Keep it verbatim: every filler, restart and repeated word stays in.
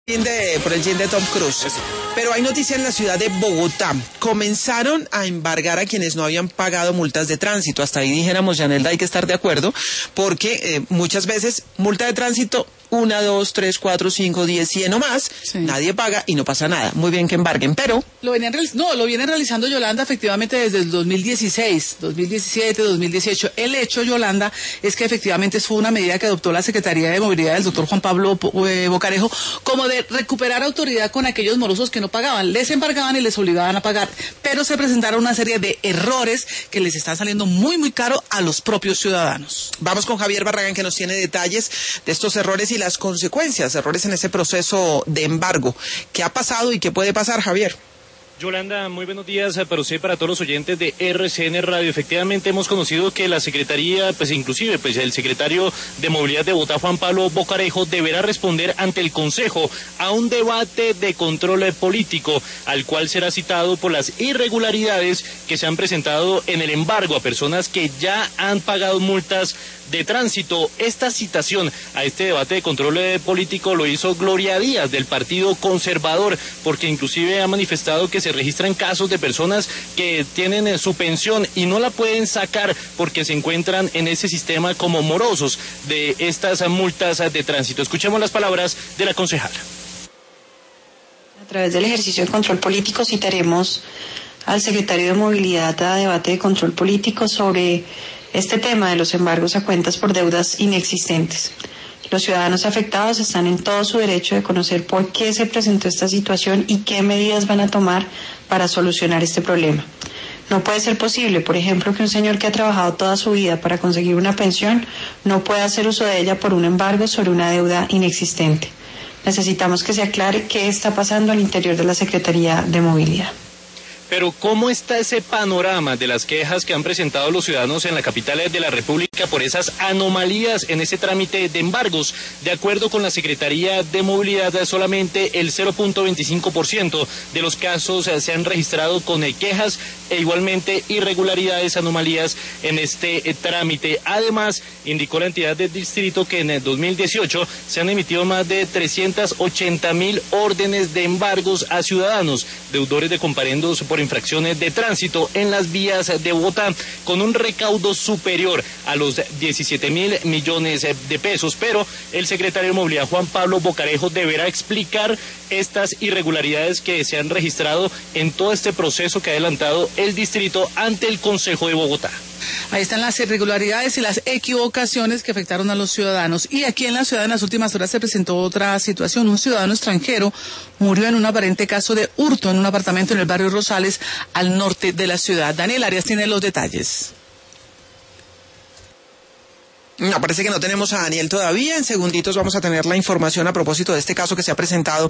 De, por el jean de Tom Cruise. Eso. Pero hay noticias en la ciudad de Bogotá. Comenzaron a embargar a quienes no habían pagado multas de tránsito. Hasta ahí dijéramos, Yanelda, hay que estar de acuerdo, porque eh, muchas veces multa de tránsito, una, dos, tres, cuatro, cinco, diez, cien o más, sí. Nadie paga y no pasa nada. Muy bien que embarguen, pero... Lo venían realiz- no, lo vienen realizando, Yolanda, efectivamente desde el dos mil dieciséis, dos mil diecisiete, dos mil dieciocho. El hecho, Yolanda, es que efectivamente fue una medida que adoptó la Secretaría de Movilidad del doctor Juan Pablo Bocarejo, como de recuperar autoridad con aquellos morosos que no pagaban. Les embargaban y les obligaban a pagar, pero se presentaron una serie de errores que les están saliendo muy, muy caro a los propios ciudadanos. Vamos con Javier Barragán, que nos tiene detalles de estos errores y las consecuencias, errores en ese proceso de embargo. ¿Qué ha pasado y qué puede pasar, Javier? Yolanda, muy buenos días para usted y para todos los oyentes de R C N Radio. Efectivamente hemos conocido que la Secretaría, pues inclusive pues el secretario de Movilidad de Bogotá, Juan Pablo Bocarejo, deberá responder ante el Consejo a un debate de control político, al cual será citado por las irregularidades que se han presentado en el embargo a personas que ya han pagado multas de tránsito. Esta citación a este debate de control político lo hizo Gloria Díaz, del Partido Conservador, porque inclusive ha manifestado que se registran casos de personas que tienen su pensión y no la pueden sacar porque se encuentran en ese sistema como morosos de estas multas de tránsito. Escuchemos las palabras de la concejala. A través del ejercicio de control político citaremos al secretario de Movilidad a debate de control político sobre este tema de los embargos a cuentas por deudas inexistentes. Los ciudadanos afectados están en todo su derecho de conocer por qué se presentó esta situación y qué medidas van a tomar para solucionar este problema. No puede ser posible, por ejemplo, que un señor que ha trabajado toda su vida para conseguir una pensión no pueda hacer uso de ella por un embargo sobre una deuda inexistente. Necesitamos que se aclare qué está pasando al interior de la Secretaría de Movilidad. Pero ¿cómo está ese panorama de las quejas que han presentado los ciudadanos en la capital de la República por esas anomalías en ese trámite de embargos? De acuerdo con la Secretaría de Movilidad, solamente el cero punto veinticinco por ciento de los casos se han registrado con quejas e igualmente irregularidades, anomalías en este trámite. Además, indicó la entidad del distrito que en el dos mil dieciocho se han emitido más de trescientas ochenta mil órdenes de embargos a ciudadanos, deudores de comparendos por infracciones de tránsito en las vías de Bogotá, con un recaudo superior a los diecisiete mil millones de pesos. Pero el secretario de Movilidad, Juan Pablo Bocarejo, deberá explicar estas irregularidades que se han registrado en todo este proceso que ha adelantado el distrito ante el Consejo de Bogotá. Ahí están las irregularidades y las equivocaciones que afectaron a los ciudadanos. Y aquí en la ciudad en las últimas horas se presentó otra situación. Un ciudadano extranjero murió en un aparente caso de hurto en un apartamento en el barrio Rosales, al norte de la ciudad. Daniel Arias tiene los detalles. No, parece que no tenemos a Daniel todavía. En segunditos vamos a tener la información a propósito de este caso que se ha presentado